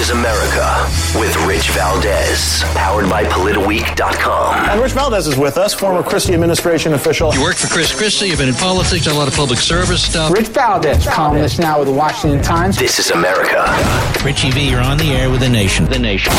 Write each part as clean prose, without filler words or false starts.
is America with Rich Valdez, powered by PolitiWeek.com. And Rich Valdez is with us, former Christie administration official. You worked for Chris Christie, you've been in politics, done a lot of public service stuff. Rich Valdez, columnist now with the Washington Times. This is America. Richie V, you're on the air with The Nation. The Nation.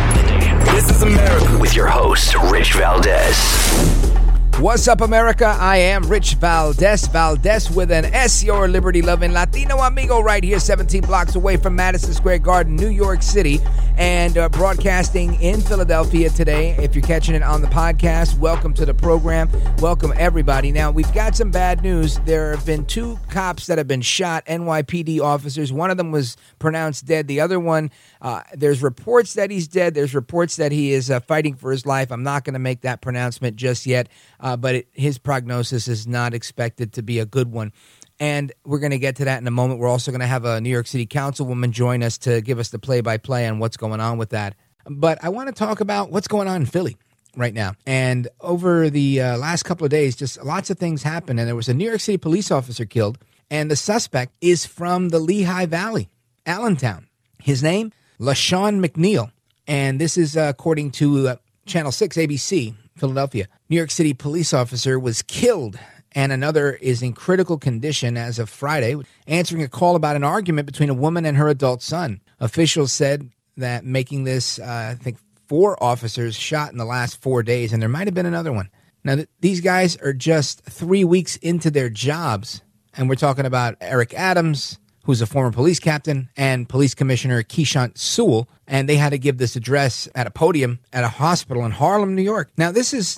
This is America. With your host, Rich Valdez. What's up, America? I am Rich Valdez. Valdez with an S, your liberty-loving Latino amigo right here, 17 blocks away from Madison Square Garden, New York City, and broadcasting in Philadelphia today. If you're catching it on the podcast, welcome to the program. Welcome, everybody. Now, we've got some bad news. There have been 2 cops that have been shot, NYPD officers. One of them was pronounced dead. The other one, there's reports that he's dead. There's reports that he is fighting for his life. I'm not going to make that pronouncement just yet. But his prognosis is not expected to be a good one. And we're going to get to that in a moment. We're also going to have a New York City councilwoman join us to give us the play-by-play on what's going on with that. But I want to talk about what's going on in Philly right now. And over the last couple of days, just lots of things happened. And there was a New York City police officer killed. And the suspect is from the Lehigh Valley, Allentown. His name, LaShawn McNeil. And this is according to Channel 6 ABC. Philadelphia. New York City police officer was killed, and another is in critical condition as of Friday, answering a call about an argument between a woman and her adult son. Officials said that making this, I think, 4 officers shot in the last 4 days, and there might have been another one. Now, these guys are just 3 weeks into their jobs, and we're talking about Eric Adams, who's a former police captain, and Police Commissioner Keechant Sewell, and they had to give this address at a podium at a hospital in Harlem, New York. Now, this is,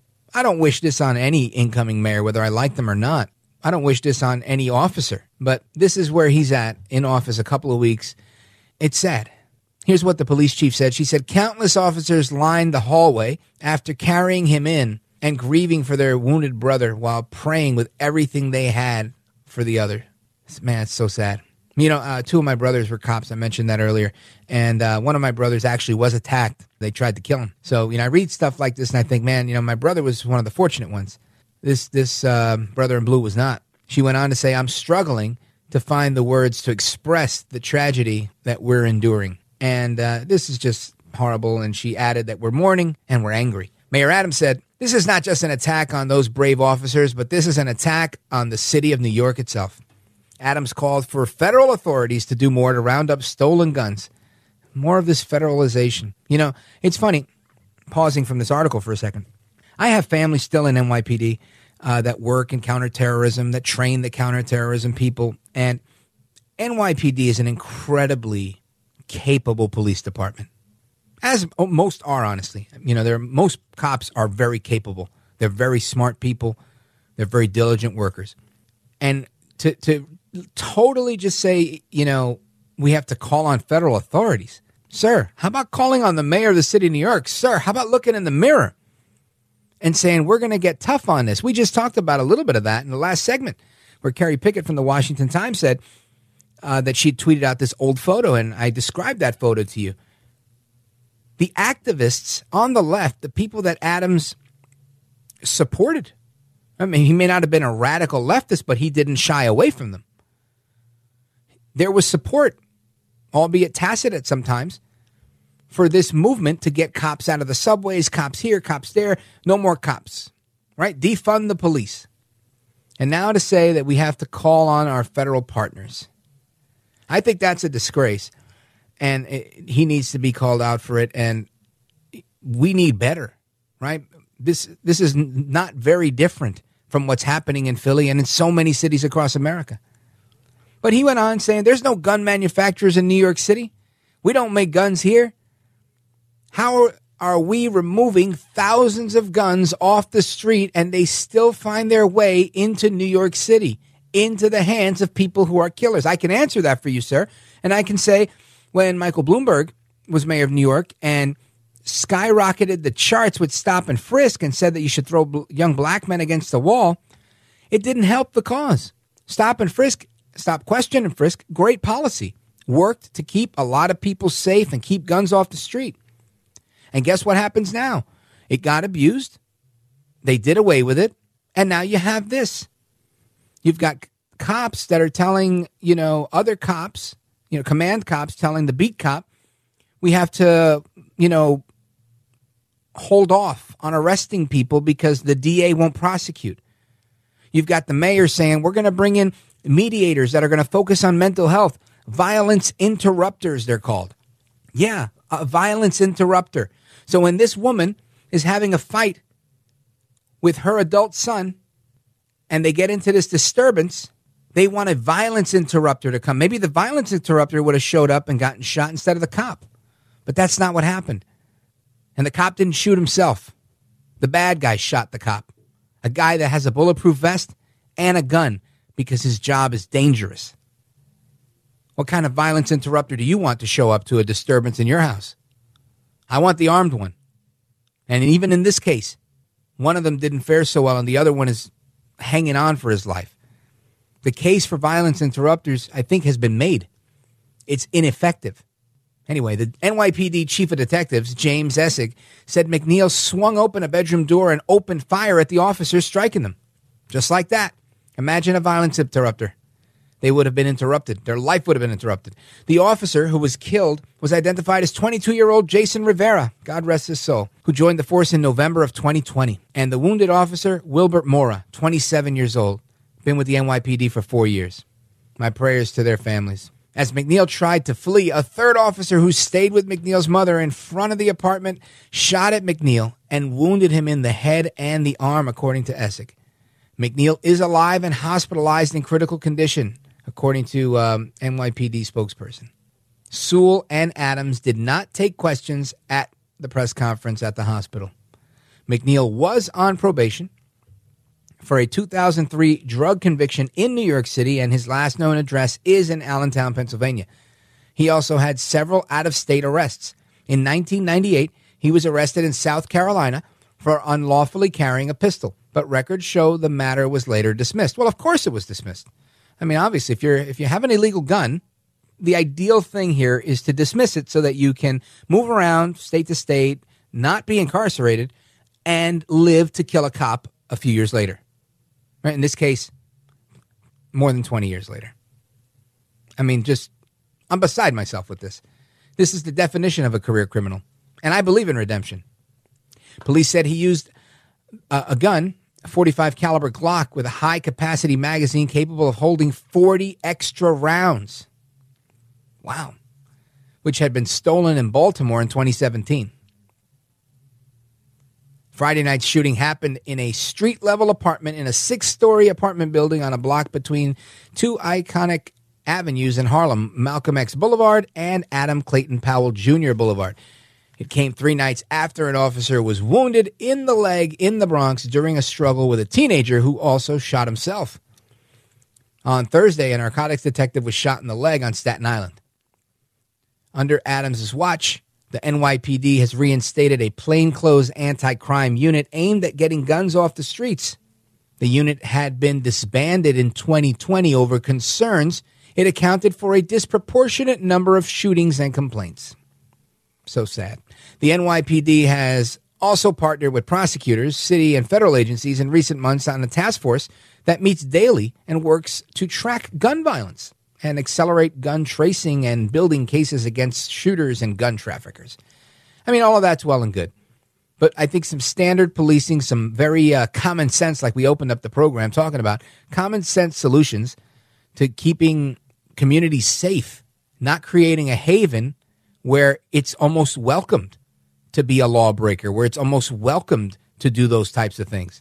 I don't wish this on any incoming mayor, whether I like them or not. I don't wish this on any officer, but this is where he's at in office a couple of weeks. It's sad. Here's what the police chief said. She said, countless officers lined the hallway after carrying him in and grieving for their wounded brother while praying with everything they had for the other. Man, it's so sad. 2 of my brothers were cops. I mentioned that earlier. And one of my brothers actually was attacked. They tried to kill him. So, I read stuff like this and I think, man, my brother was one of the fortunate ones. This brother in blue was not. She went on to say, I'm struggling to find the words to express the tragedy that we're enduring. And this is just horrible. And she added that we're mourning and we're angry. Mayor Adams said, this is not just an attack on those brave officers, but this is an attack on the city of New York itself. Adams called for federal authorities to do more to round up stolen guns. More of this federalization. It's funny, pausing from this article for a second. I have family still in NYPD that work in counterterrorism, that train the counterterrorism people. And NYPD is an incredibly capable police department. As most are, honestly. Most cops are very capable. They're very smart people. They're very diligent workers. And to totally just say, we have to call on federal authorities. Sir, how about calling on the mayor of the city of New York? Sir, how about looking in the mirror and saying we're going to get tough on this? We just talked about a little bit of that in the last segment where Carrie Pickett from the Washington Times said that she tweeted out this old photo, and I described that photo to you. The activists on the left, the people that Adams supported, he may not have been a radical leftist, but he didn't shy away from them. There was support, albeit tacit at sometimes, for this movement to get cops out of the subways, cops here, cops there, no more cops, right? Defund the police. And now to say that we have to call on our federal partners. I think that's a disgrace, and he needs to be called out for it, and we need better, right? This is not very different from what's happening in Philly and in so many cities across America. But he went on saying, there's no gun manufacturers in New York City. We don't make guns here. How are we removing thousands of guns off the street and they still find their way into New York City, into the hands of people who are killers? I can answer that for you, sir. And I can say when Michael Bloomberg was mayor of New York and skyrocketed the charts with stop and frisk and said that you should throw young black men against the wall, it didn't help the cause. Stop and frisk, stop, question, and frisk, great policy. Worked to keep a lot of people safe and keep guns off the street. And guess what happens now? It got abused. They did away with it. And now you have this. You've got cops that are telling, other cops, command cops telling the beat cop, we have to, hold off on arresting people because the DA won't prosecute. You've got the mayor saying, we're going to bring in mediators that are going to focus on mental health. Violence interrupters, they're called. Yeah, a violence interrupter. So when this woman is having a fight with her adult son and they get into this disturbance, they want a violence interrupter to come. Maybe the violence interrupter would have showed up and gotten shot instead of the cop. But that's not what happened. And the cop didn't shoot himself. The bad guy shot the cop. A guy that has a bulletproof vest and a gun because his job is dangerous. What kind of violence interrupter do you want to show up to a disturbance in your house? I want the armed one. And even in this case, one of them didn't fare so well and the other one is hanging on for his life. The case for violence interrupters, I think, has been made. It's ineffective. Anyway, the NYPD chief of detectives, James Essig, said McNeil swung open a bedroom door and opened fire at the officers, striking them. Just like that. Imagine a violence interrupter. They would have been interrupted. Their life would have been interrupted. The officer who was killed was identified as 22-year-old Jason Rivera, God rest his soul, who joined the force in November of 2020. And the wounded officer, Wilbert Mora, 27 years old, been with the NYPD for 4 years. My prayers to their families. As McNeil tried to flee, a third officer who stayed with McNeil's mother in front of the apartment shot at McNeil and wounded him in the head and the arm, according to Essig. McNeil is alive and hospitalized in critical condition, according to NYPD spokesperson. Sewell and Adams did not take questions at the press conference at the hospital. McNeil was on probation for a 2003 drug conviction in New York City, and his last known address is in Allentown, Pennsylvania. He also had several out-of-state arrests. In 1998, he was arrested in South Carolina for unlawfully carrying a pistol, but records show the matter was later dismissed. Well, of course it was dismissed. I mean, obviously, if you have an illegal gun, the ideal thing here is to dismiss it so that you can move around state to state, not be incarcerated, and live to kill a cop a few years later. Right? In this case, more than 20 years later. I mean, I'm beside myself with this. This is the definition of a career criminal, and I believe in redemption. Police said he used a gun, a .45 caliber Glock with a high-capacity magazine capable of holding 40 extra rounds. Wow. Which had been stolen in Baltimore in 2017. Friday night's shooting happened in a street-level apartment in a 6-story apartment building on a block between two iconic avenues in Harlem, Malcolm X Boulevard and Adam Clayton Powell Jr. Boulevard. It came 3 nights after an officer was wounded in the leg in the Bronx during a struggle with a teenager who also shot himself. On Thursday, a narcotics detective was shot in the leg on Staten Island. Under Adams' watch, the NYPD has reinstated a plainclothes anti-crime unit aimed at getting guns off the streets. The unit had been disbanded in 2020 over concerns it accounted for a disproportionate number of shootings and complaints. So sad. The NYPD has also partnered with prosecutors, city and federal agencies in recent months on a task force that meets daily and works to track gun violence and accelerate gun tracing and building cases against shooters and gun traffickers. I mean, all of that's well and good. But I think some standard policing, some very common sense, like we opened up the program talking about, common sense solutions to keeping communities safe, not creating a haven where it's almost welcomed to be a lawbreaker, where it's almost welcomed to do those types of things.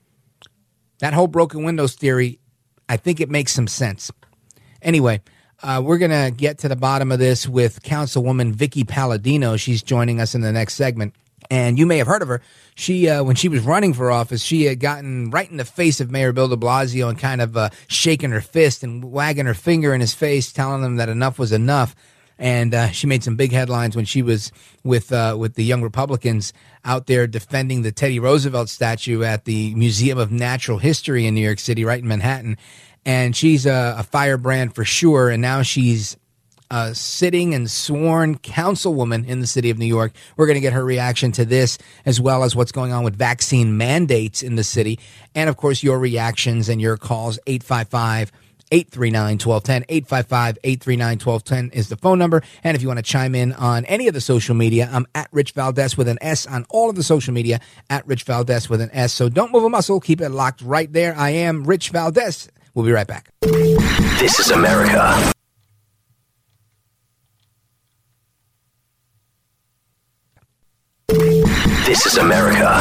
That whole broken windows theory, I think it makes some sense. Anyway, we're going to get to the bottom of this with Councilwoman Vicky Palladino. She's joining us in the next segment. And you may have heard of her. She, when she was running for office, she had gotten right in the face of Mayor Bill de Blasio and kind of shaking her fist and wagging her finger in his face, telling him that enough was enough. And she made some big headlines when she was with the Young Republicans out there defending the Teddy Roosevelt statue at the Museum of Natural History in New York City, right in Manhattan. And she's a firebrand for sure. And now she's a sitting and sworn councilwoman in the city of New York. We're going to get her reaction to this, as well as what's going on with vaccine mandates in the city. And, of course, your reactions and your calls, 855 855-839-1210. 855-839-1210 is the phone number. And if you want to chime in on any of the social media, I'm at Rich Valdez with an S on all of the social media, at Rich Valdez with an S. So don't move a muscle. Keep it locked right there. I am Rich Valdez. We'll be right back. This is America. This is America.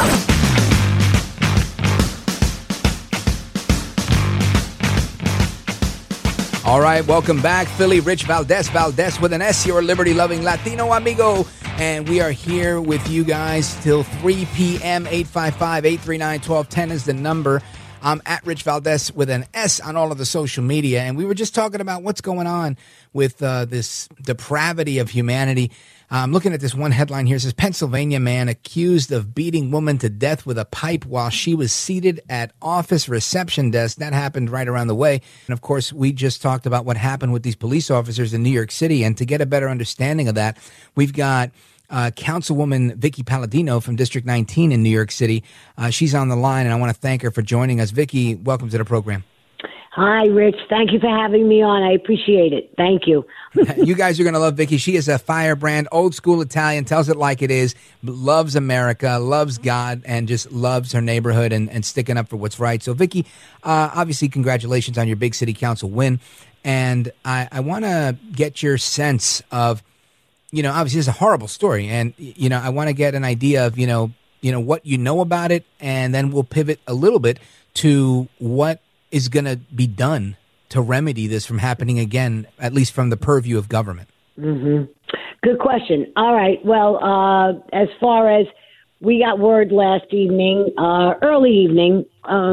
All right, welcome back, Philly. Rich Valdez, Valdez with an S, your liberty-loving Latino amigo. And we are here with you guys till 3 p.m. 855-839-1210 is the number. I'm at Rich Valdez with an S on all of the social media. And we were just talking about what's going on with this depravity of humanity. I'm looking at this one headline here. It says, Pennsylvania man accused of beating woman to death with a pipe while she was seated at office reception desk. That happened right around the way. And, of course, we just talked about what happened with these police officers in New York City. And to get a better understanding of that, we've got Councilwoman Vicky Palladino from District 19 in New York City. She's on the line, and I want to thank her for joining us. Vicky, welcome to the program. Hi, Rich. Thank you for having me on. I appreciate it. Thank you. You guys are going to love Vicky. She is a firebrand, old school Italian, tells it like it is, loves America, loves God, and just loves her neighborhood and sticking up for what's right. So, Vicky, obviously, congratulations on your big city council win. And I want to get your sense of, obviously, it's a horrible story. And, I want to get an idea of, what you know about it. And then we'll pivot a little bit to what is going to be done to remedy this from happening again, at least from the purview of government? Mm-hmm. Good question. All right. Well, as far as we got word last evening, early evening,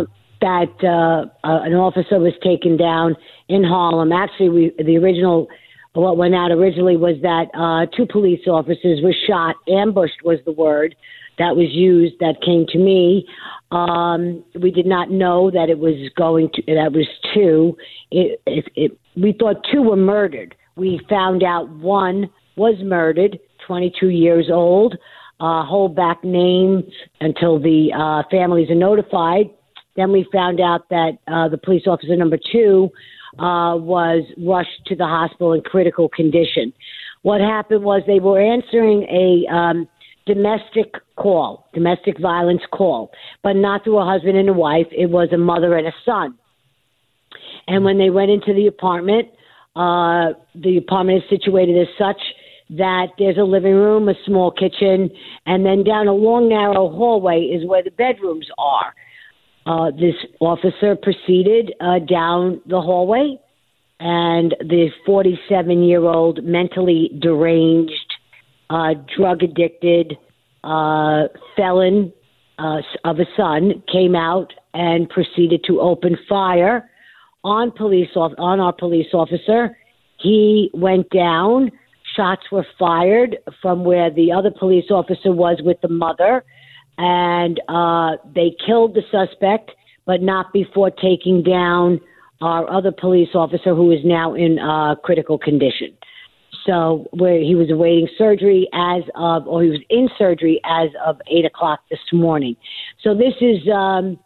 that an officer was taken down in Harlem. Actually, what went out originally was that 2 police officers were shot. Ambushed was the word that was used that came to me. We did not know that it was that was 2. We thought 2 were murdered. We found out 1 was murdered, 22 years old. Hold back names until the families are notified. Then we found out that the police officer number 2 was rushed to the hospital in critical condition. What happened was they were answering a domestic violence call, but not through a husband and a wife. It was a mother and a son. And when they went into the apartment is situated as such that there's a living room, a small kitchen, and then down a long, narrow hallway is where the bedrooms are. This officer proceeded down the hallway, and the 47-year-old mentally deranged, drug-addicted felon of a son came out and proceeded to open fire on our police officer. He went down. Shots were fired from where the other police officer was with the mother, and they killed the suspect, but not before taking down our other police officer, who is now in critical condition. So where he was awaiting surgery he was in surgery as of 8:00 this morning. So this is an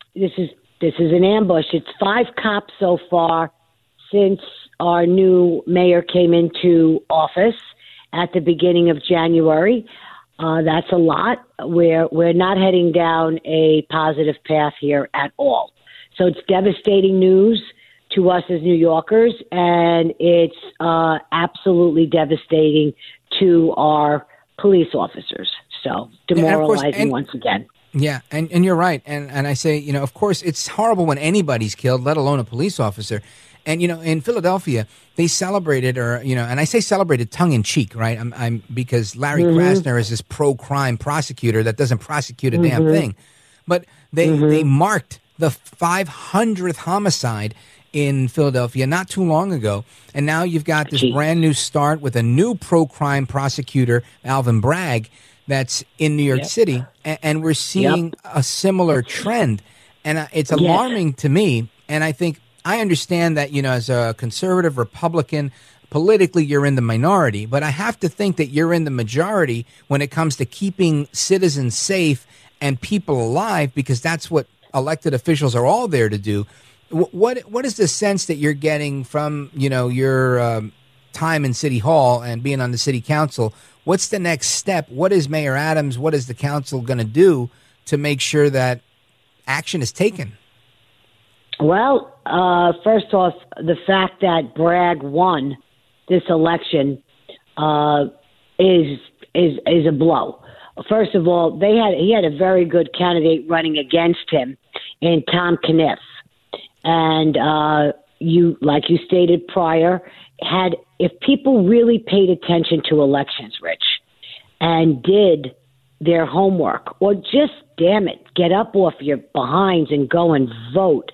ambush. It's 5 cops so far since our new mayor came into office at the beginning of January. That's a lot. We're not heading down a positive path here at all. So it's devastating news to us as New Yorkers, and it's absolutely devastating to our police officers. So demoralizing once again. Yeah, and you're right. And I say, of course, it's horrible when anybody's killed, let alone a police officer. And, in Philadelphia, they celebrated, and I say celebrated tongue in cheek, right? I'm because Larry Krasner is this pro-crime prosecutor that doesn't prosecute a damn thing. But they marked the 500th homicide in Philadelphia not too long ago. And now you've got this brand new start with a new pro-crime prosecutor, Alvin Bragg, that's in New York City. And we're seeing a similar trend. And it's alarming to me. And I think I understand that, as a conservative Republican, politically you're in the minority. But I have to think that you're in the majority when it comes to keeping citizens safe and people alive, because that's what elected officials are all there to do. What is the sense that you're getting from, your time in City Hall and being on the city council? What's the next step? What is Mayor Adams, what is the council going to do to make sure that action is taken? Well, first off, the fact that Bragg won this election is a blow. First of all, he had a very good candidate running against him in Tom Kniff. And like you stated prior, if people really paid attention to elections, Rich, and did their homework, or just, damn it, get up off your behinds and go and vote,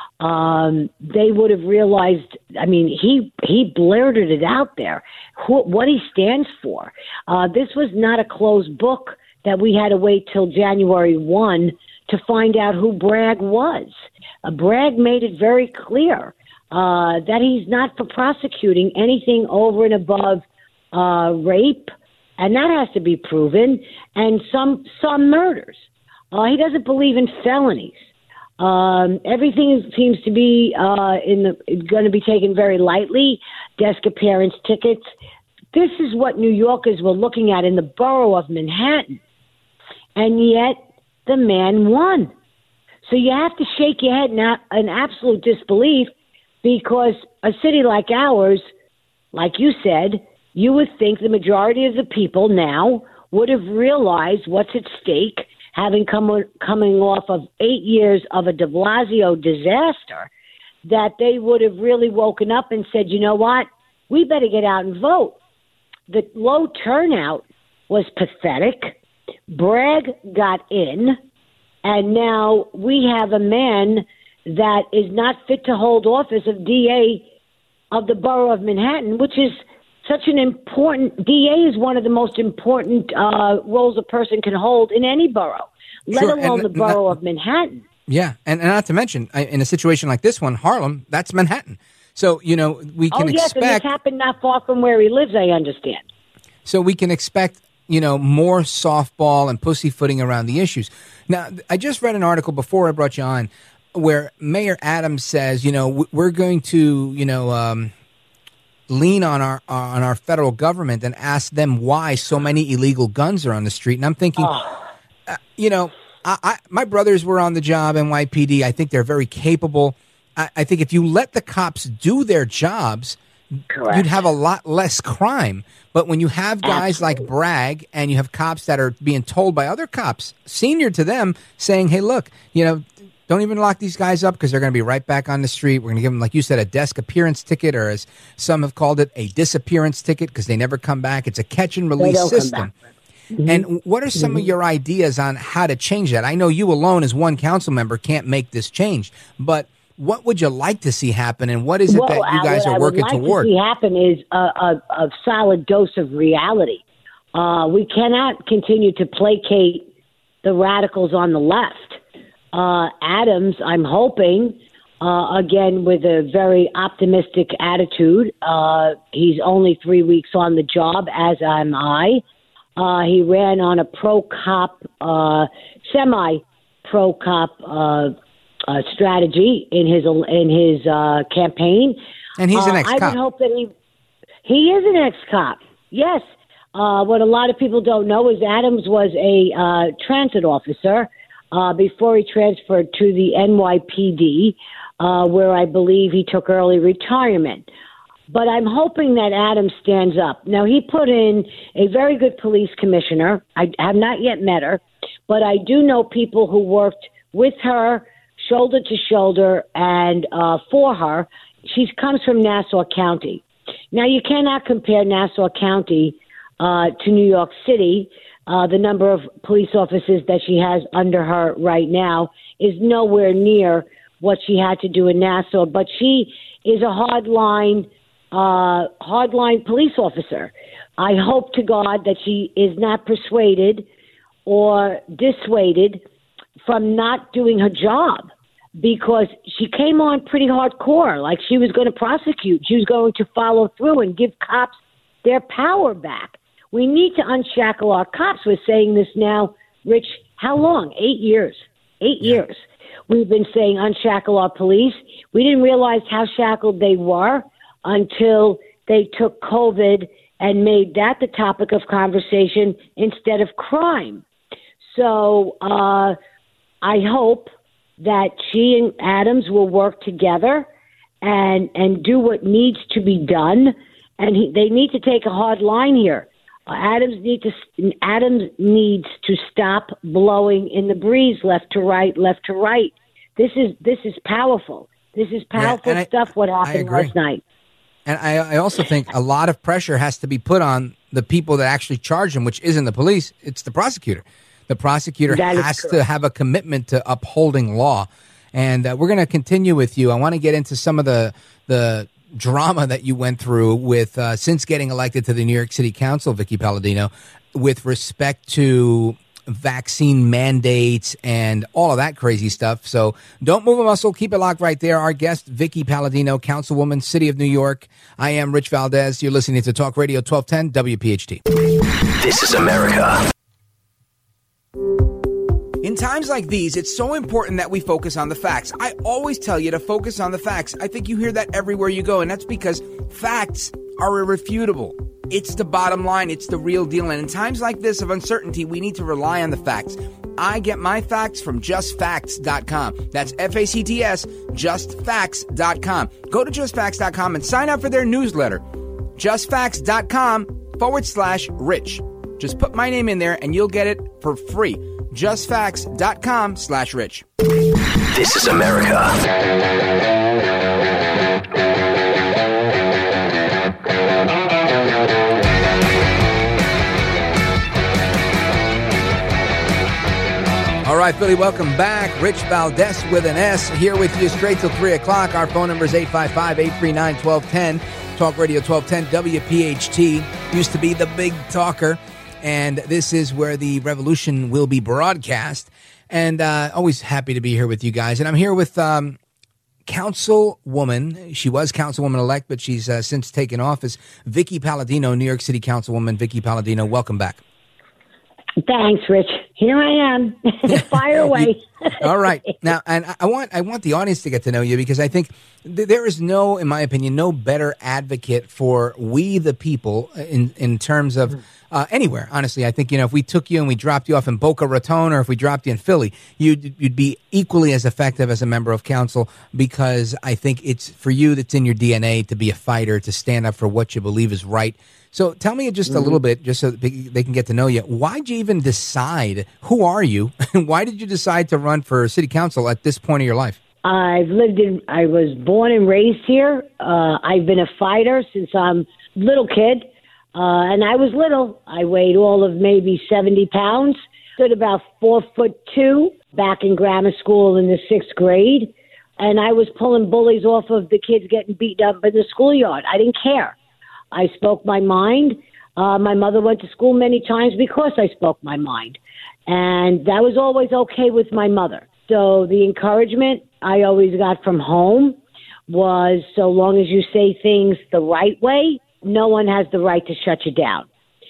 they would have realized, he blurted it out there, what he stands for. This was not a closed book that we had to wait till January 1 to find out who Bragg was. Bragg made it very clear that he's not for prosecuting anything over and above rape, and that has to be proven, and some murders. He doesn't believe in felonies. Everything seems to be going to be taken very lightly. Desk appearance tickets. This is what New Yorkers were looking at in the borough of Manhattan, and yet the man won. So you have to shake your head in absolute disbelief, because a city like ours, like you said, you would think the majority of the people now would have realized what's at stake, having coming off of 8 years of a de Blasio disaster, that they would have really woken up and said, you know what, we better get out and vote. The low turnout was pathetic. Bragg got in, and now we have a man that is not fit to hold office of DA of the borough of Manhattan, which is such an important, DA is one of the most important roles a person can hold in any borough, let alone the borough of Manhattan. Yeah, and not to mention, in a situation like this one, Harlem, that's Manhattan. So, we can expect... and this happened not far from where he lives, I understand. So we can expect, more softball and pussyfooting around the issues. Now, I just read an article before I brought you on where Mayor Adams says, we're going to, lean on our federal government and ask them why so many illegal guns are on the street. And I'm thinking, my brothers were on the job, NYPD. I think they're very capable. I think if you let the cops do their jobs, correct, you'd have a lot less crime. But when you have guys like Bragg and you have cops that are being told by other cops, senior to them, saying, hey, look, don't even lock these guys up because they're going to be right back on the street. We're going to give them, like you said, a desk appearance ticket, or as some have called it, a disappearance ticket, because they never come back. It's a catch and release system. Mm-hmm. And what are some of your ideas on how to change that? I know you alone as one council member can't make this change, but what would you like to see happen, and what is it that you guys are working toward? What I would like to see happen is a solid dose of reality. We cannot continue to placate the radicals on the left. Adams, I'm hoping, again, with a very optimistic attitude. He's only 3 weeks on the job, as am I. He ran on a pro-cop, semi-pro-cop strategy in his campaign. And he's an ex-cop. I would hope that he is an ex-cop, yes. What a lot of people don't know is Adams was a transit officer before he transferred to the NYPD, where I believe he took early retirement. But I'm hoping that Adams stands up. Now, he put in a very good police commissioner. I have not yet met her, but I do know people who worked with her, shoulder to shoulder, and for her. She comes from Nassau County. Now, you cannot compare Nassau County to New York City. The number of police officers that she has under her right now is nowhere near what she had to do in Nassau, but she is a hardline police officer. I hope to God that she is not persuaded or dissuaded from not doing her job, because she came on pretty hardcore, like she was going to prosecute. She was going to follow through and give cops their power back. We need to unshackle our cops. We're saying this now, Rich, how long? 8 years. 8 years. we've been saying unshackle our police. We didn't realize how shackled they were until they took COVID and made that the topic of conversation instead of crime. So I hope that she and Adams will work together and do what needs to be done. And they need to take a hard line here. Adams needs to stop blowing in the breeze left to right. This is powerful. This is powerful stuff. What happened last night? And I also think a lot of pressure has to be put on the people that actually charge him, which isn't the police; it's the prosecutor. The prosecutor has to have a commitment to upholding law. And we're going to continue with you. I want to get into some of the drama that you went through with since getting elected to the New York City Council, Vicky Palladino, with respect to vaccine mandates and all of that crazy stuff. So don't move a muscle. Keep it locked right there. Our guest, Vicky Palladino, Councilwoman, City of New York. I am Rich Valdez. You're listening to Talk Radio 1210 WPHT. This is America. In times like these, it's so important that we focus on the facts. I always tell you to focus on the facts. I think you hear that everywhere you go, and that's because facts are irrefutable. It's the bottom line. It's the real deal. And in times like this of uncertainty, we need to rely on the facts. I get my facts from justfacts.com. That's FACTS, justfacts.com. Go to justfacts.com and sign up for their newsletter. Justfacts.com/rich. Just put my name in there and you'll get it for free. Justfacts.com/rich. This is America. All right, Philly, welcome back. Rich Valdez with an S here with you straight till 3 o'clock. Our phone number is 855-839-1210. Talk Radio 1210 WPHT. Used to be the big talker. And this is where the revolution will be broadcast. And always happy to be here with you guys. And I'm here with Councilwoman. She was Councilwoman-elect, but she's since taken office. Vicky Palladino, New York City Councilwoman. Vicky Palladino, welcome back. Thanks, Rich. Here I am. Fire away. All right. Now, and I want the audience to get to know you because I think there is no, in my opinion, no better advocate for we the people in terms of anywhere. Honestly, I think, if we took you and we dropped you off in Boca Raton or if we dropped you in Philly, you'd be equally as effective as a member of council because I think it's for you that's in your DNA to be a fighter, to stand up for what you believe is right. So tell me just a little bit, just so they can get to know you. Why'd you even decide? Who are you? And why did you decide to run for city council at this point of your life? I was born and raised here. I've been a fighter since I'm a little kid. And I was little. I weighed all of maybe 70 pounds, stood about 4'2", back in grammar school in the 6th grade. And I was pulling bullies off of the kids getting beaten up in the schoolyard. I didn't care. I spoke my mind. My mother went to school many times because I spoke my mind. And that was always okay with my mother. So the encouragement I always got from home was so long as you say things the right way, no one has the right to shut you down.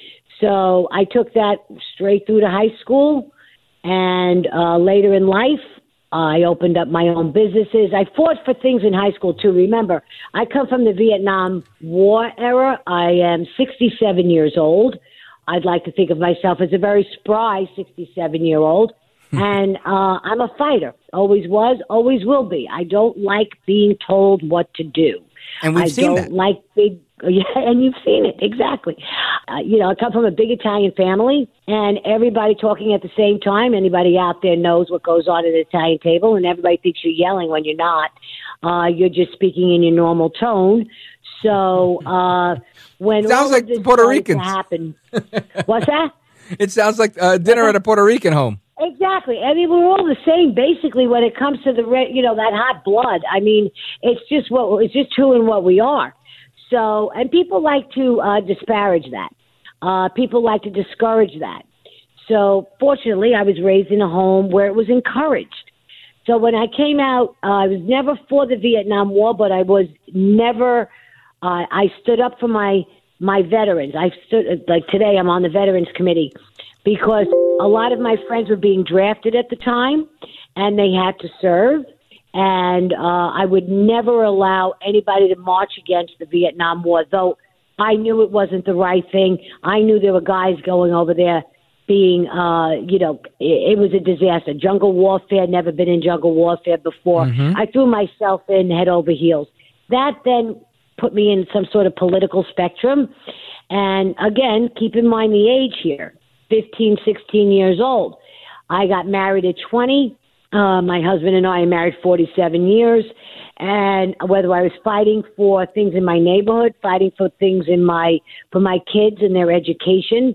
So I took that straight through to high school. And later in life, I opened up my own businesses. I fought for things in high school, too. Remember, I come from the Vietnam War era. I am 67 years old. I'd like to think of myself as a very spry 67-year-old. And I'm a fighter. Always was, always will be. I don't like being told what to do. And we've seen that. I don't like big... Yeah, and you've seen it, exactly. I come from a big Italian family, and everybody talking at the same time. Anybody out there knows what goes on at an Italian table, and everybody thinks you're yelling when you're not. You're just speaking in your normal tone. So when sounds all like of this Puerto Ricans happen, what's that? It sounds like dinner at a Puerto Rican home. Exactly. I mean, we're all the same, basically, when it comes to that hot blood. I mean, it's just who and what we are. So, and people like to disparage that. People like to discourage that. So, fortunately, I was raised in a home where it was encouraged. So when I came out, I was never for the Vietnam War, but I was never, I stood up for my veterans. I stood, like today, I'm on the Veterans Committee. because a lot of my friends were being drafted at the time, and they had to serve. And I would never allow anybody to march against the Vietnam War, though I knew it wasn't the right thing. I knew there were guys going over there being, it was a disaster. Jungle warfare, never been in jungle warfare before. I threw myself in head over heels. That then put me in some sort of political spectrum. And again, keep in mind the age here, 15, 16 years old. I got married at 20. My husband and I are married 47 years. And whether I was fighting for things in my neighborhood, fighting for things for my kids and their education,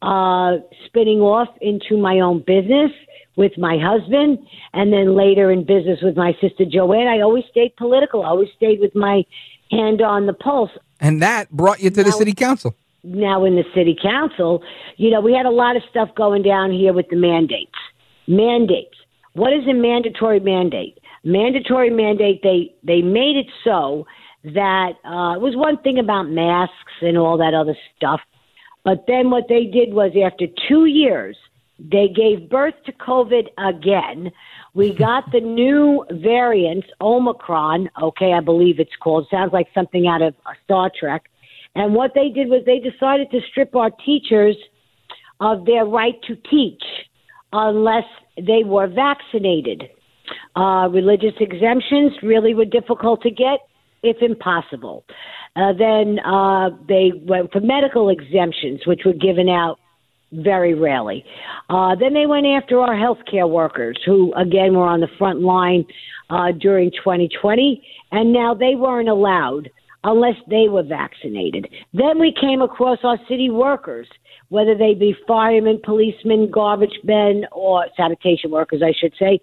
spinning off into my own business with my husband, and then later in business with my sister Joanne, I always stayed political. I always stayed with my hand on the pulse. And that brought you to the city council. Now in the city council, we had a lot of stuff going down here with the mandates. Mandates. What is a mandatory mandate? Mandatory mandate, they made it so that it was one thing about masks and all that other stuff. But then what they did was after 2 years, they gave birth to COVID again. We got the new variant, Omicron, I believe it's called. Sounds like something out of Star Trek. And what they did was they decided to strip our teachers of their right to teach unless they were vaccinated. Religious exemptions really were difficult to get, if impossible. Then they went for medical exemptions, which were given out very rarely. Then they went after our healthcare workers, who, again, were on the front line during 2020, and now they weren't allowed unless they were vaccinated. Then we came across our city workers, whether they be firemen, policemen, garbage men, or sanitation workers, I should say.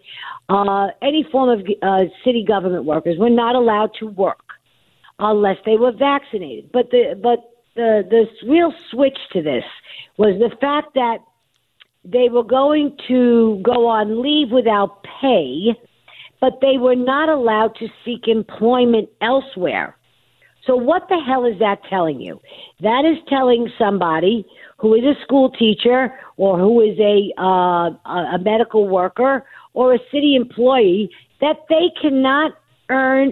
Any form of city government workers were not allowed to work unless they were vaccinated. But the real switch to this was the fact that they were going to go on leave without pay, but they were not allowed to seek employment elsewhere. So what the hell is that telling you? That is telling somebody who is a school teacher or who is a medical worker or a city employee that they cannot earn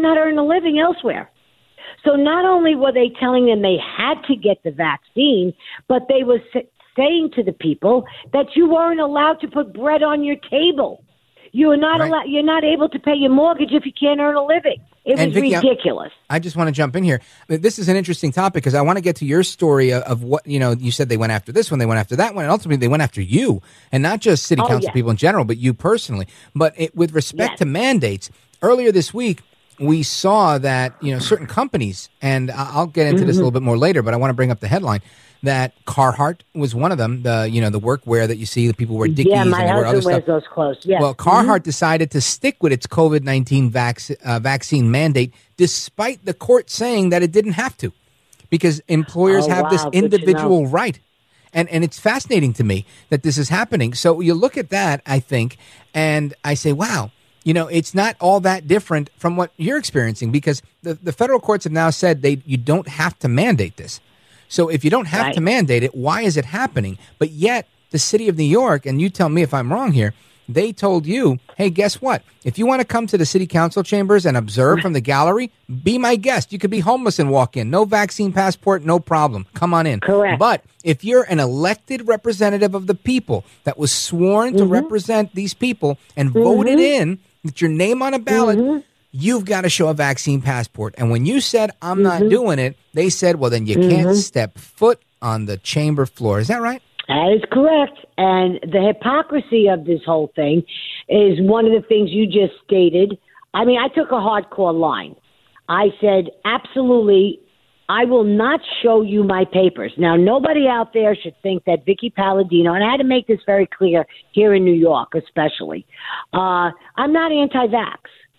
a living elsewhere. So not only were they telling them they had to get the vaccine, but they were saying to the people that you weren't allowed to put bread on your table. You are not allowed. You're not able to pay your mortgage if you can't earn a living. It was Vicky, ridiculous. I just want to jump in here. This is an interesting topic because I want to get to your story of what, you said they went after this one, they went after that one, and ultimately they went after you, and not just city council people in general, but you personally. But with respect to mandates, earlier this week, we saw that, certain companies, and I'll get into this a little bit more later, but I want to bring up the headline, that Carhartt was one of them, the workwear that you see, the people wear Dickies and they wear other stuff. Yeah, my husband wears those clothes, yeah. Well, Carhartt decided to stick with its COVID-19 vaccine mandate, despite the court saying that it didn't have to, because employers have this individual right. And it's fascinating to me that this is happening. So you look at that, I think, and I say, wow, it's not all that different from what you're experiencing, because the federal courts have now said you don't have to mandate this. So if you don't have to mandate it, why is it happening? But yet the city of New York, and you tell me if I'm wrong here, they told you, hey, guess what? If you want to come to the city council chambers and observe from the gallery, be my guest. You could be homeless and walk in. No vaccine passport, no problem. Come on in. Correct. But if you're an elected representative of the people that was sworn to represent these people and voted in with your name on a ballot, you've got to show a vaccine passport. And when you said, I'm not doing it, they said, well, then you can't step foot on the chamber floor. Is that right? That is correct. And the hypocrisy of this whole thing is one of the things you just stated. I mean, I took a hardcore line. I said, absolutely, I will not show you my papers. Now, nobody out there should think that Vicky Palladino, and I had to make this very clear here in New York especially, I'm not anti-vax.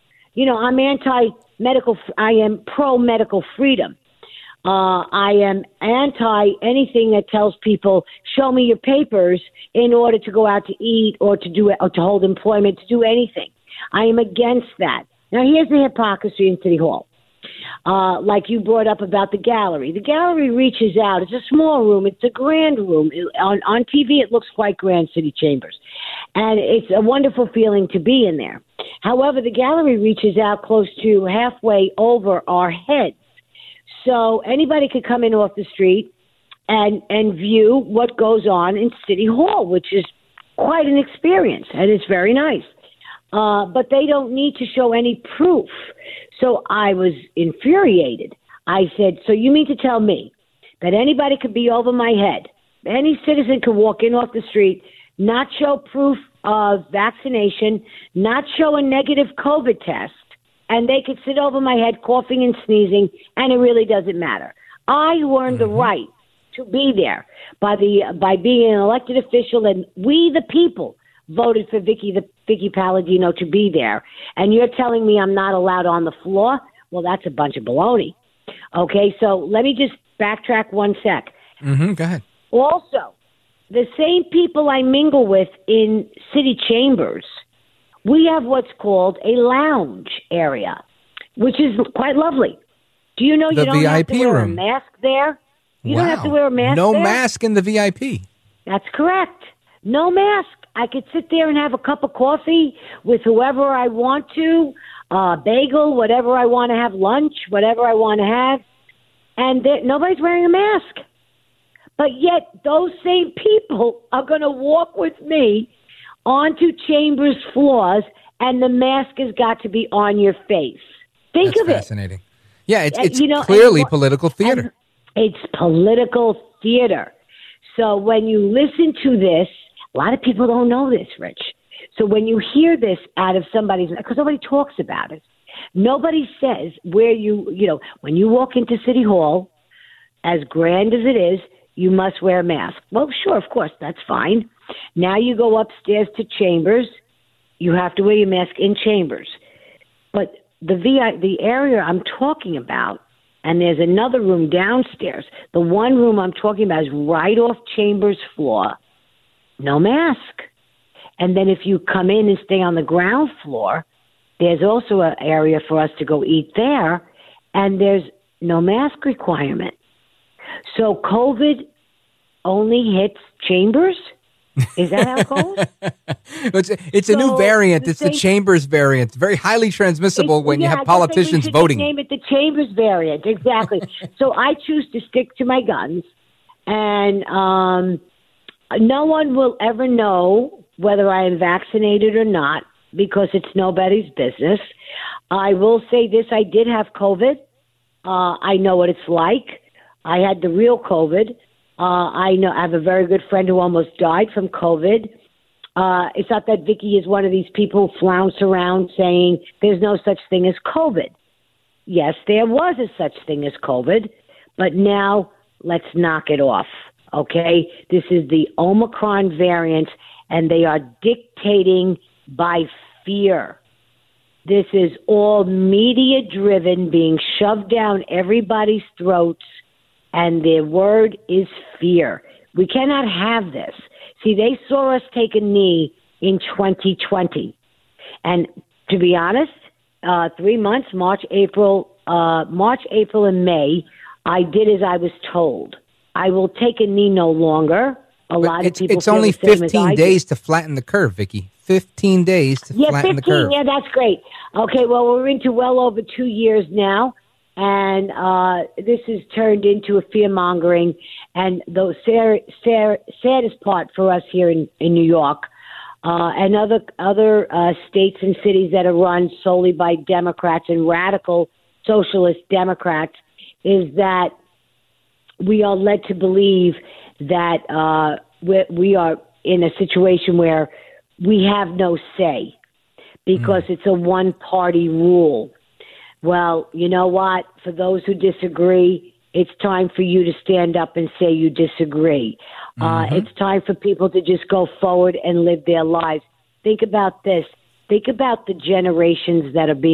I'm anti-medical. I am pro-medical freedom. I am anti anything that tells people, show me your papers in order to go out to eat or to hold employment, to do anything. I am against that. Now, here's the hypocrisy in City Hall. Like you brought up about the gallery. The gallery reaches out. It's a small room. It's a grand room. On TV, it looks quite grand, City Chambers. And it's a wonderful feeling to be in there. However, the gallery reaches out close to halfway over our heads. So anybody could come in off the street and view what goes on in City Hall, which is quite an experience, and it's very nice. But they don't need to show any proof. So I was infuriated. I said, so you mean to tell me that anybody could be over my head, any citizen could walk in off the street, not show proof of vaccination, not show a negative COVID test, and they could sit over my head coughing and sneezing, and it really doesnn't matter. I earned the right to be there by being an elected official, and we, the people, voted for Vicky Palladino to be there. And you're telling me I'm not allowed on the floor? Well, that's a bunch of baloney. Okay, so let me just backtrack one sec. Go ahead. Also, the same people I mingle with in City Chambers, we have what's called a lounge area, which is quite lovely. Do you know you don't have to wear a mask there? You don't have to wear a mask there? No mask in the VIP. That's correct. No mask. I could sit there and have a cup of coffee with whoever I want to, bagel, whatever I want to have, lunch, whatever I want to have, and nobody's wearing a mask. But yet those same people are going to walk with me onto Chambers floors, and the mask has got to be on your face. Think of it. That's fascinating. Yeah, it's clearly political theater. It's political theater. So when you listen to this, a lot of people don't know this, Rich. So when you hear this out of somebody's, because nobody talks about it, nobody says where when you walk into City Hall, as grand as it is, you must wear a mask. Well, sure, of course, that's fine. Now you go upstairs to Chambers, you have to wear your mask in Chambers. But the area I'm talking about, and there's another room downstairs. The one room I'm talking about is right off Chambers floor. No mask. And then if you come in and stay on the ground floor, there's also an area for us to go eat there, and there's no mask requirement. So COVID only hits Chambers? Is that how it goes? It's a new variant. It's the Chambers variant. Very highly transmissible when you have politicians voting. Name it the Chambers variant, exactly. So I choose to stick to my guns, and no one will ever know whether I am vaccinated or not because it's nobody's business. I will say this: I did have COVID. I know what it's like. I had the real COVID. I have a very good friend who almost died from COVID. It's not that Vicky is one of these people who flounce around saying there's no such thing as COVID. Yes, there was a such thing as COVID, but now let's knock it off, okay? This is the Omicron variant, and they are dictating by fear. This is all media-driven, being shoved down everybody's throats, and their word is fear. We cannot have this. See, they saw us take a knee in 2020. And to be honest, 3 months, March, April, and May, I did as I was told. I will take a knee no longer. A lot of people. It's only 15 days to flatten the curve, Vicky. 15 days to flatten the curve. Yeah, that's great. Okay, well, we're into well over 2 years now. And this has turned into a fear-mongering. And the saddest part for us here in New York and other states and cities that are run solely by Democrats and radical socialist Democrats is that we are led to believe that we are in a situation where we have no say because it's a one-party rule. Well, you know what? For those who disagree, it's time for you to stand up and say you disagree. It's time for people to just go forward and live their lives. Think about this. Think about the generation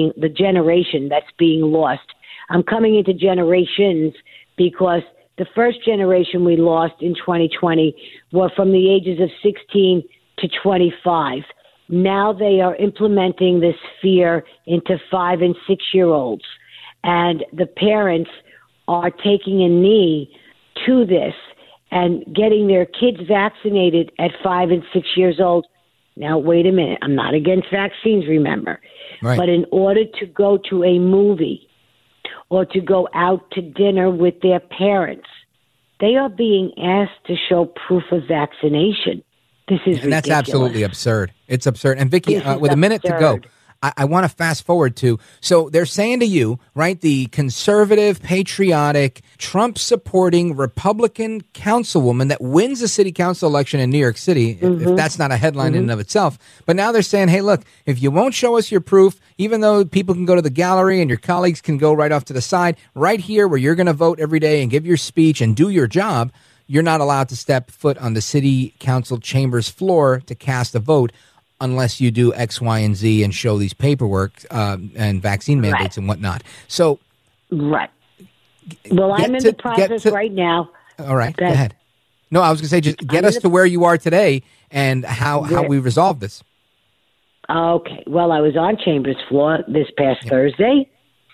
that's being lost. I'm coming into generations because the first generation we lost in 2020 were from the ages of 16 to 25. Now they are implementing this fear into 5- and 6-year-olds. and the parents are taking a knee to this and getting their kids vaccinated at 5 and 6 years old. Now, wait a minute. I'm not against vaccines, remember. Right. But in order to go to a movie or to go out to dinner with their parents, they are being asked to show proof of vaccination. This is ridiculous. And that's absolutely absurd. It's absurd. And Vicki, with a minute to go, I want to fast forward to, so they're saying to you, right, the conservative, patriotic, Trump-supporting Republican councilwoman that wins the city council election in New York City, if that's not a headline in and of itself. But now they're saying, hey, look, if you won't show us your proof, even though people can go to the gallery and your colleagues can go right off to the side, right here where you're going to vote every day and give your speech and do your job, you're not allowed to step foot on the city council chamber's floor to cast a vote unless you do X, Y, and Z and show these paperwork and vaccine mandates and whatnot. So, right. Well, I'm in the process right now. All right, go ahead. No, I was going to say, just get us to where you are today and how we resolve this. Okay. Well, I was on Chamber's floor this past Thursday,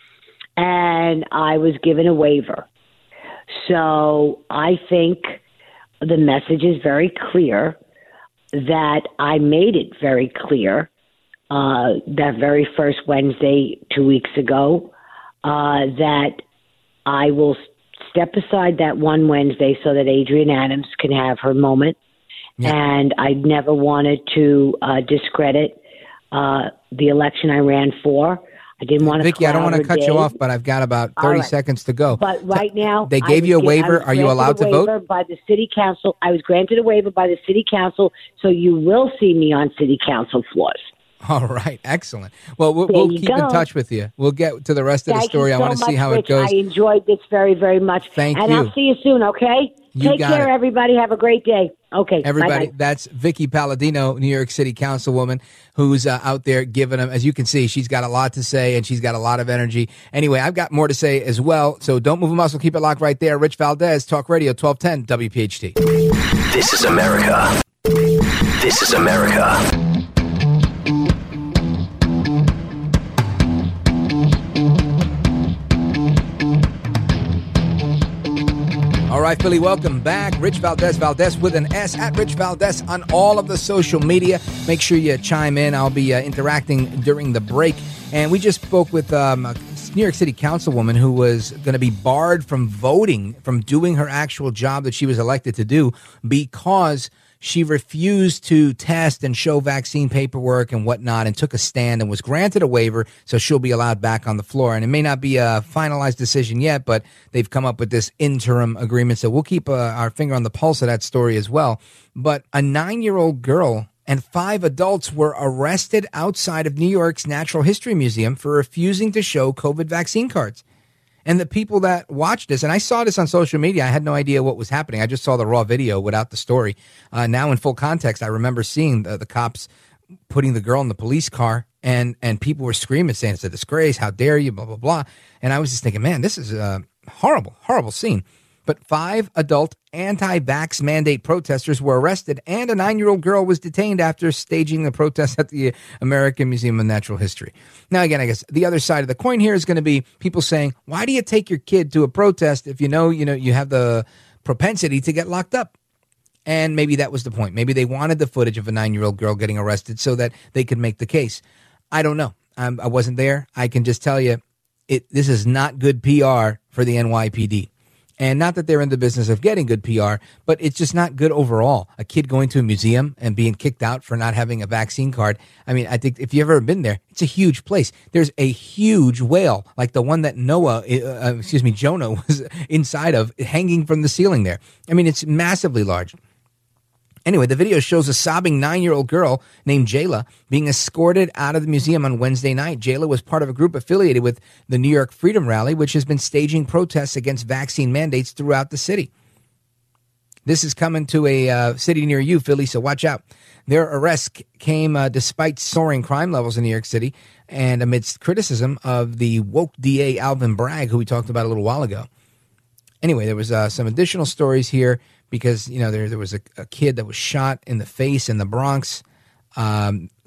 and I was given a waiver. So I think the message is very clear that I made it very clear that very first Wednesday 2 weeks ago that I will step aside that one Wednesday so that Adrienne Adams can have her moment. Yeah. And I never wanted to discredit the election I ran for. I didn't want to. Vicki, I don't want to cut you off, but I've got about 30 seconds to go. But right now, they gave you a waiver. Are you allowed to vote? By the city council, I was granted a waiver by the city council, so you will see me on city council floors. All right, excellent. Well, we'll keep in touch with you. We'll get to the rest of the story. I want to see how it goes. I enjoyed this very, very much. Thank you. And I'll see you soon, okay? Take care, everybody. Have a great day. Okay, everybody. Bye-bye. That's Vicki Palladino, New York City Councilwoman, who's out there giving them, as you can see, she's got a lot to say and she's got a lot of energy. Anyway, I've got more to say as well, so don't move a muscle. Keep it locked right there. Rich Valdez, Talk Radio 1210 WPHT. This is America. This is America. All right, Philly, welcome back. Rich Valdez, Valdez with an S, at Rich Valdez on all of the social media. Make sure you chime in. I'll be interacting during the break. And we just spoke with a New York City councilwoman who was going to be barred from voting, from doing her actual job that she was elected to do because she refused to test and show vaccine paperwork and whatnot and took a stand and was granted a waiver, so she'll be allowed back on the floor. And it may not be a finalized decision yet, but they've come up with this interim agreement, so we'll keep our finger on the pulse of that story as well. But a 9-year-old girl and 5 adults were arrested outside of New York's Natural History Museum for refusing to show COVID vaccine cards. And the people that watched this, and I saw this on social media, I had no idea what was happening. I just saw the raw video without the story. Now in full context, I remember seeing the cops putting the girl in the police car, and people were screaming, saying it's a disgrace, how dare you, blah, blah, blah. And I was just thinking, man, this is a horrible, horrible scene. But 5 adult anti-vax mandate protesters were arrested, and a 9-year-old girl was detained after staging the protest at the American Museum of Natural History. Now, again, I guess the other side of the coin here is going to be people saying, why do you take your kid to a protest if you know you have the propensity to get locked up? And maybe that was the point. Maybe they wanted the footage of a 9-year-old girl getting arrested so that they could make the case. I don't know. I wasn't there. I can just tell you, this is not good PR for the NYPD. And not that they're in the business of getting good PR, but it's just not good overall. A kid going to a museum and being kicked out for not having a vaccine card. I mean, I think if you've ever been there, it's a huge place. There's a huge whale, like the one that Jonah was inside of, hanging from the ceiling there. I mean, it's massively large. Anyway, the video shows a sobbing 9-year-old girl named Jayla being escorted out of the museum on Wednesday night. Jayla was part of a group affiliated with the New York Freedom Rally, which has been staging protests against vaccine mandates throughout the city. This is coming to a city near you, Philly, so watch out. Their arrest came despite soaring crime levels in New York City and amidst criticism of the woke DA Alvin Bragg, who we talked about a little while ago. Anyway, there was some additional stories here because, there was a kid that was shot in the face in the Bronx.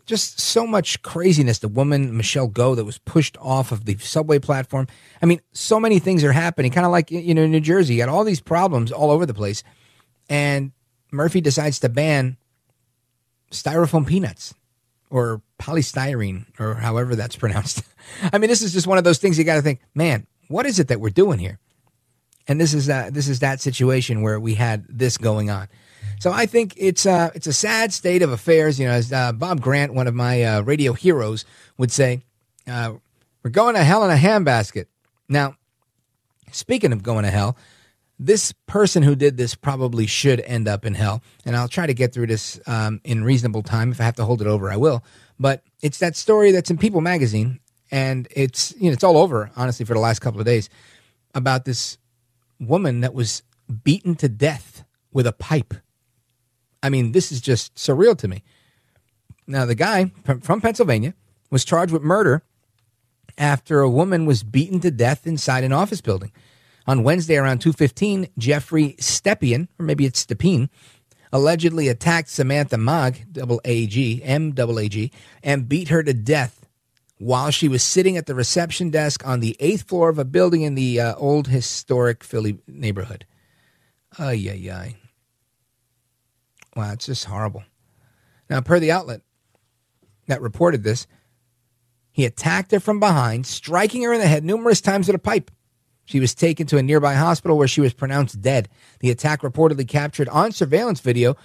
just so much craziness. The woman, Michelle Go, that was pushed off of the subway platform. I mean, so many things are happening, kind of like, in New Jersey. You got all these problems all over the place. And Murphy decides to ban styrofoam peanuts or polystyrene or however that's pronounced. I mean, this is just one of those things you got to think, man, what is it that we're doing here? And this is that situation where we had this going on. So I think it's a sad state of affairs. As Bob Grant, one of my radio heroes, would say, we're going to hell in a handbasket. Now, speaking of going to hell, this person who did this probably should end up in hell. And I'll try to get through this in reasonable time. If I have to hold it over, I will. But it's that story that's in People magazine. And it's all over, honestly, for the last couple of days, about this woman that was beaten to death with a pipe. I mean, this is just surreal to me. Now, the guy from Pennsylvania was charged with murder after a woman was beaten to death inside an office building. On Wednesday around 2:15, Jeffrey Stepien, or maybe it's Stepien, allegedly attacked Samantha Maag, M-A-A-G, and beat her to death while she was sitting at the reception desk on the 8th floor of a building in the old historic Philly neighborhood. Ay, ay, ay. Wow, it's just horrible. Now, per the outlet that reported this, he attacked her from behind, striking her in the head numerous times with a pipe. She was taken to a nearby hospital where she was pronounced dead. The attack, reportedly captured on surveillance video,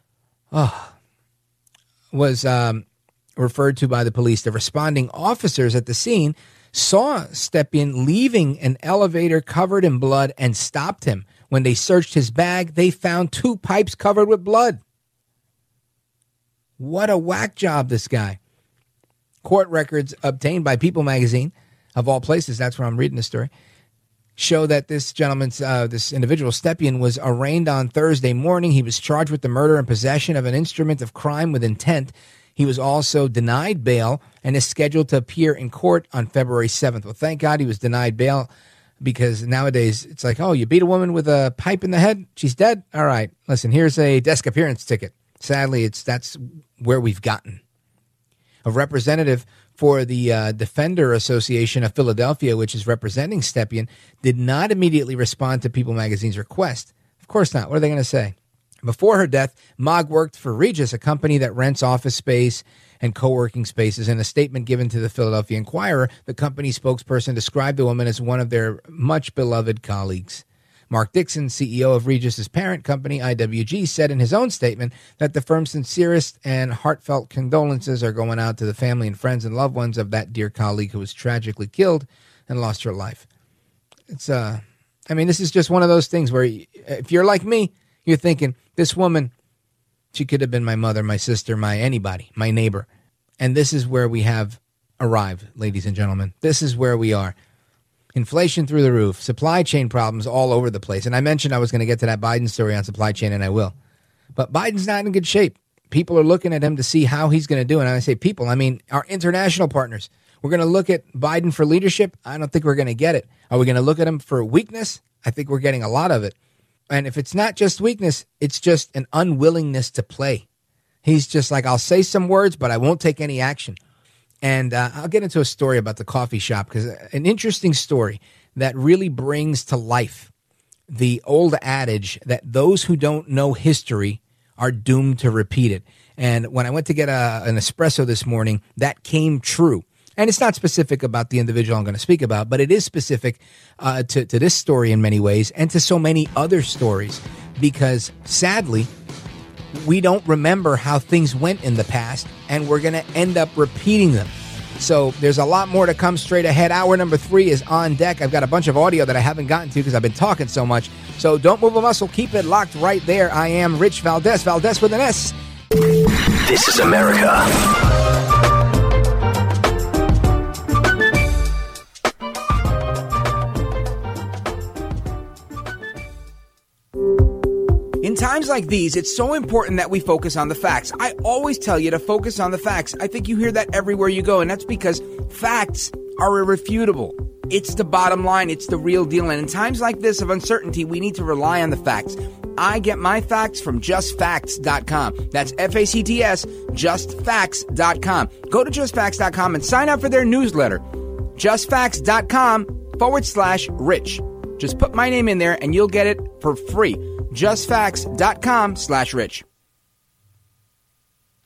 was referred to by the police. The responding officers at the scene saw Stepien leaving an elevator covered in blood and stopped him. When they searched his bag, they found 2 pipes covered with blood. What a whack job, this guy. Court records obtained by People magazine, of all places, that's where I'm reading the story, show that this gentleman's, this individual, Stepien, was arraigned on Thursday morning. He was charged with the murder and possession of an instrument of crime with intent. He was also denied bail and is scheduled to appear in court on February 7th. Well, thank God he was denied bail, because nowadays it's like, oh, you beat a woman with a pipe in the head? She's dead? All right, listen, here's a desk appearance ticket. Sadly, that's where we've gotten. A representative for the Defender Association of Philadelphia, which is representing Stepien, did not immediately respond to People magazine's request. Of course not. What are they going to say? Before her death, Maag worked for Regus, a company that rents office space and co-working spaces. In a statement given to the Philadelphia Inquirer, the company spokesperson described the woman as one of their much-beloved colleagues. Mark Dixon, CEO of Regis's parent company, IWG, said in his own statement that the firm's sincerest and heartfelt condolences are going out to the family and friends and loved ones of that dear colleague who was tragically killed and lost her life. This is just one of those things where if you're like me, you're thinking, this woman, she could have been my mother, my sister, anybody, my neighbor. And this is where we have arrived, ladies and gentlemen. This is where we are. Inflation through the roof, supply chain problems all over the place. And I mentioned I was going to get to that Biden story on supply chain, and I will. But Biden's not in good shape. People are looking at him to see how he's going to do. And I say people, I mean our international partners. We're going to look at Biden for leadership. I don't think we're going to get it. Are we going to look at him for weakness? I think we're getting a lot of it. And if it's not just weakness, it's just an unwillingness to play. He's just like, I'll say some words, but I won't take any action. And I'll get into a story about the coffee shop, because an interesting story that really brings to life the old adage that those who don't know history are doomed to repeat it. And when I went to get an espresso this morning, that came true. And it's not specific about the individual I'm going to speak about, but it is specific to this story in many ways and to so many other stories, because sadly, we don't remember how things went in the past, and we're going to end up repeating them. So there's a lot more to come straight ahead. Hour number 3 is on deck. I've got a bunch of audio that I haven't gotten to because I've been talking so much. So don't move a muscle. Keep it locked right there. I am Rich Valdez, Valdez with an S. This is America. In times like these, it's so important that we focus on the facts. I always tell you to focus on the facts. I think you hear that everywhere you go, and that's because facts are irrefutable. It's the bottom line. It's the real deal. And in times like this of uncertainty, we need to rely on the facts. I get my facts from JustFacts.com. That's FACTS, JustFacts.com. Go to JustFacts.com and sign up for their newsletter. JustFacts.com/Rich. Just put my name in there and you'll get it for free. JustFacts.com/Rich.